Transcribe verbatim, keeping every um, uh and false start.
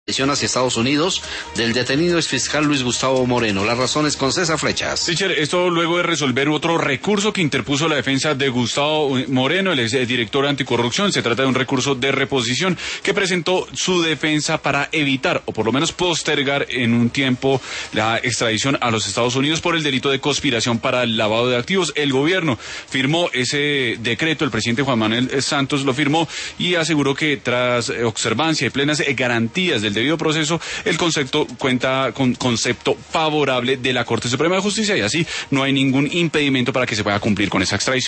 hacia Estados Unidos del detenido exfiscal Luis Gustavo Moreno. Las razones con César Flechas. Teacher, esto luego de resolver otro recurso que interpuso la defensa de Gustavo Moreno, el exdirector anticorrupción. Se trata de un recurso de reposición que presentó su defensa para evitar, o por lo menos postergar en un tiempo, la extradición a los Estados Unidos por el delito de conspiración para el lavado de activos. El gobierno firmó ese decreto, el presidente Juan Manuel Santos lo firmó y aseguró que tras observancia y plenas garantías del debido proceso, el concepto cuenta con concepto favorable de la Corte Suprema de Justicia y así no hay ningún impedimento para que se pueda cumplir con esa extradición.